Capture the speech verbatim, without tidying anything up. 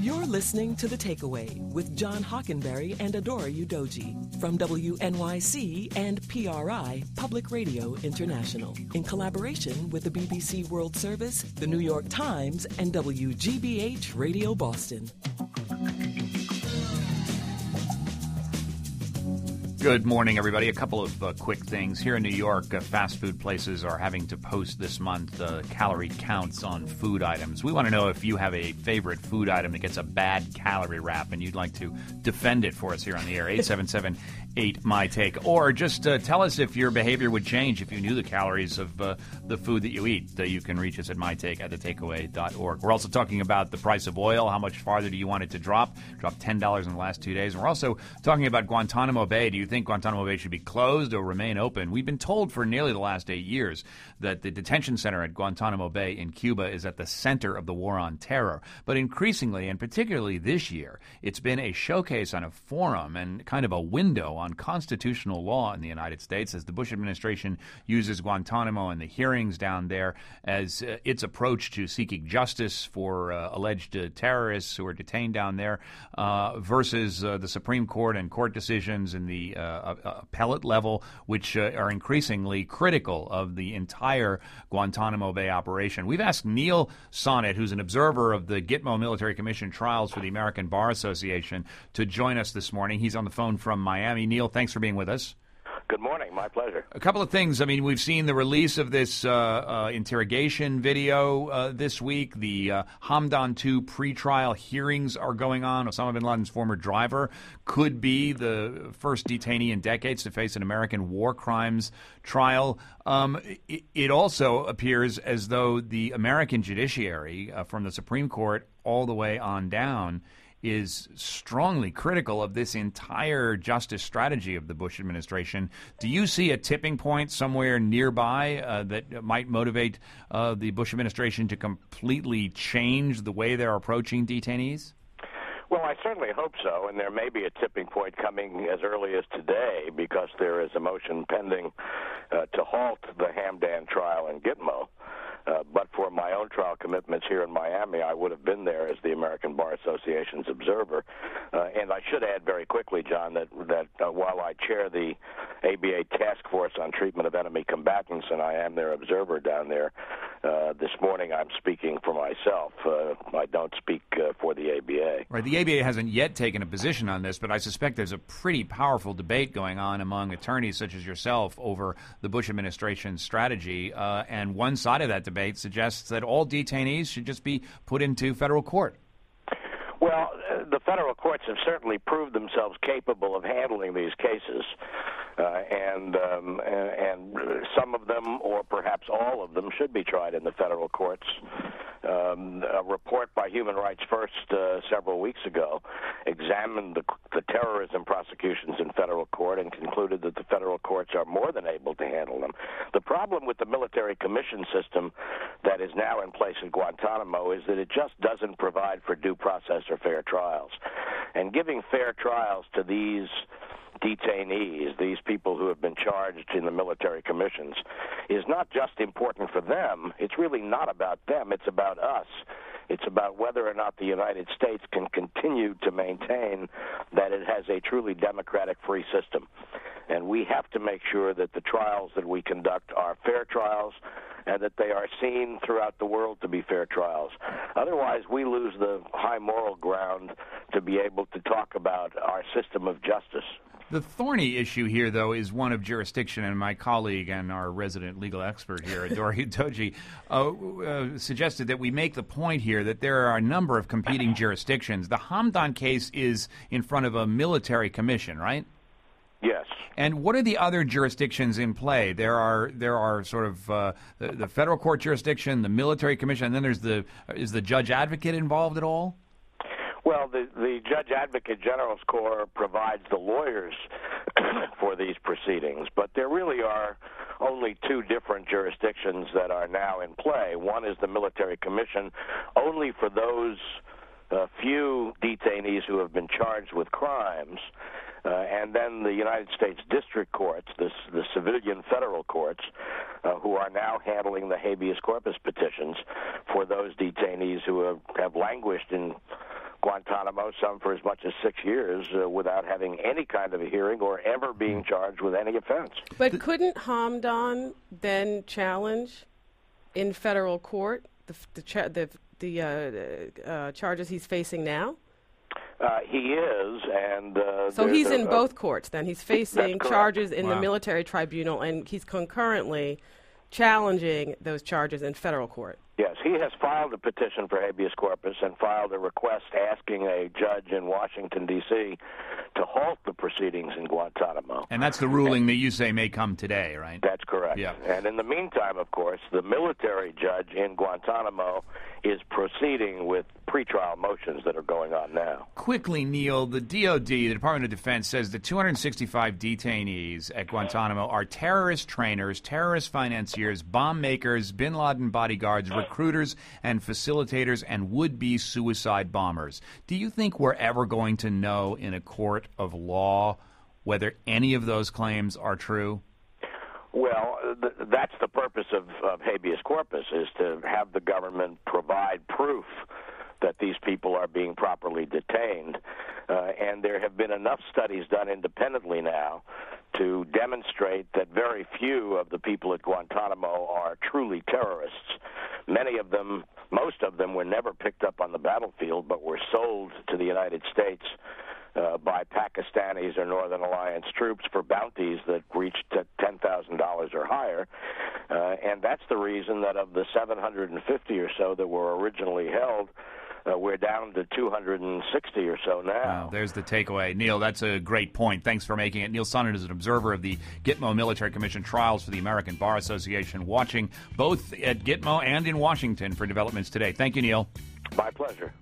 You're listening to The Takeaway with John Hockenberry and Adora Udoji from W N Y C and P R I, Public Radio International, in collaboration with the B B C World Service, the New York Times, and W G B H Radio Boston. Good morning, everybody. A couple of uh, quick things. Here in New York, uh, fast food places are having to post this month uh, calorie counts on food items. We want to know if you have a favorite food item that gets a bad calorie rap and you'd like to defend it for us here on the air. eight seven seven, eight, M Y, take. Or just uh, tell us if your behavior would change if you knew the calories of uh, the food that you eat. Uh, you can reach us at mytake at the takeaway dot org. We're also talking about the price of oil. How much farther do you want it to drop? Dropped ten dollars in the last two days. And we're also talking about Guantanamo Bay. Do you think Guantanamo Bay should be closed or remain open? We've been told for nearly the last eight years that the detention center at Guantanamo Bay in Cuba is at the center of the war on terror. But increasingly, and particularly this year, it's been a showcase on a forum and kind of a window on constitutional law in the United States as the Bush administration uses Guantanamo and the hearings down there as uh, its approach to seeking justice for uh, alleged uh, terrorists who are detained down there uh, versus uh, the Supreme Court and court decisions in the uh, appellate level, which uh, are increasingly critical of the entire Guantanamo Bay operation. We've asked Neil Sonnet, who's an observer of the Gitmo Military Commission trials for the American Bar Association, to join us this morning. He's on the phone from Miami. Neil, thanks for being with us. Good morning. My pleasure. A couple of things. I mean, we've seen the release of this uh, uh, interrogation video uh, this week. The uh, Hamdan two pretrial hearings are going on. Osama bin Laden's former driver could be the first detainee in decades to face an American war crimes trial. Um, it, it also appears as though the American judiciary, uh, from the Supreme Court all the way on down, is strongly critical of this entire justice strategy of the Bush administration. Do you see a tipping point somewhere nearby uh, that might motivate uh, the Bush administration to completely change the way they're approaching detainees? Well, I certainly hope so, and there may be a tipping point coming as early as today because there is a motion pending uh, to halt the Hamdan trial in Gitmo. Uh, but for my own trial commitments here in Miami, I would have been there as the American Bar Association's observer. Uh, and I should add very quickly, John, that that uh, while I chair the A B A Task Force on Treatment of Enemy Combatants, and I am their observer down there, uh, this morning I'm speaking for myself. Uh, I don't speak uh, for the A B A. Right. The A B A hasn't yet taken a position on this, but I suspect there's a pretty powerful debate going on among attorneys such as yourself over the Bush administration's strategy. Uh, and one side of that debate debate suggests that all detainees should just be put into federal court. Well, uh, the federal courts have certainly proved themselves capable of handling these cases, uh, and, um, and and some of them, or perhaps all of them, should be tried in the federal courts. Um, a report by Human Rights First uh, several weeks ago examined the, the terrorism prosecutions in federal court and concluded that the federal courts are more than able to handle them. The problem with the military commission system that is now in place in Guantanamo is that it just doesn't provide for due process or fair trials. And giving fair trials to these detainees, these people who have been charged in the military commissions, is not just important for them. It's really not about them. It's about us. It's about whether or not the United States can continue to maintain that it has a truly democratic free system. And we have to make sure that the trials that we conduct are fair trials and that they are seen throughout the world to be fair trials. Otherwise, we lose the high moral ground to be able to talk about our system of justice. The thorny issue here, though, is one of jurisdiction, and my colleague and our resident legal expert here, Adora Udoji, uh, uh, suggested that we make the point here that there are a number of competing jurisdictions. The Hamdan case is in front of a military commission, right? Yes. And what are the other jurisdictions in play? There are there are sort of uh, the, the federal court jurisdiction, the military commission, and then there's the is the judge advocate involved at all? Well, the, the Judge Advocate General's Corps provides the lawyers for these proceedings, but there really are only two different jurisdictions that are now in play. One is the Military Commission, only for those uh, few detainees who have been charged with crimes, uh, and then the United States District Courts, the, the civilian federal courts, uh, who are now handling the habeas corpus petitions for those detainees who have, have languished in Guantanamo, some for as much as six years, uh, without having any kind of a hearing or ever being charged with any offense. But couldn't Hamdan then challenge in federal court the the cha- the, the uh, uh, charges he's facing now? Uh, he is, and uh, so he's in uh, both courts. Then he's facing charges in wow. the military tribunal, and he's concurrently challenging those charges in federal court. Yes, he has filed a petition for habeas corpus and filed a request asking a judge in Washington, D C to halt the proceedings in Guantanamo. And that's the ruling and, that you say may come today, right? That's correct. Yeah. And in the meantime, of course, the military judge in Guantanamo is proceeding with pretrial motions that are going on now. Quickly, Neil, the D O D, the Department of Defense, says the two hundred sixty-five detainees at Guantanamo are terrorist trainers, terrorist financiers, bomb makers, bin Laden bodyguards, recruiters and facilitators, and would-be suicide bombers. Do you think we're ever going to know in a court of law whether any of those claims are true? Well, th- that's the purpose of, of habeas corpus, is to have the government provide proof that these people are being properly detained. Uh, and there have been enough studies done independently now to demonstrate that very few of the people at Guantanamo are truly terrorists. Many of them, most of them, were never picked up on the battlefield, but were sold to the United States uh, by Pakistanis or Northern Alliance troops for bounties that reached ten thousand dollars or higher. Uh, and that's the reason that of the seven hundred fifty or so that were originally held, Uh, we're down to two hundred sixty or so now. Wow, there's the takeaway. Neil, that's a great point. Thanks for making it. Neil Sonnen is an observer of the Gitmo Military Commission trials for the American Bar Association, watching both at Gitmo and in Washington for developments today. Thank you, Neil. My pleasure.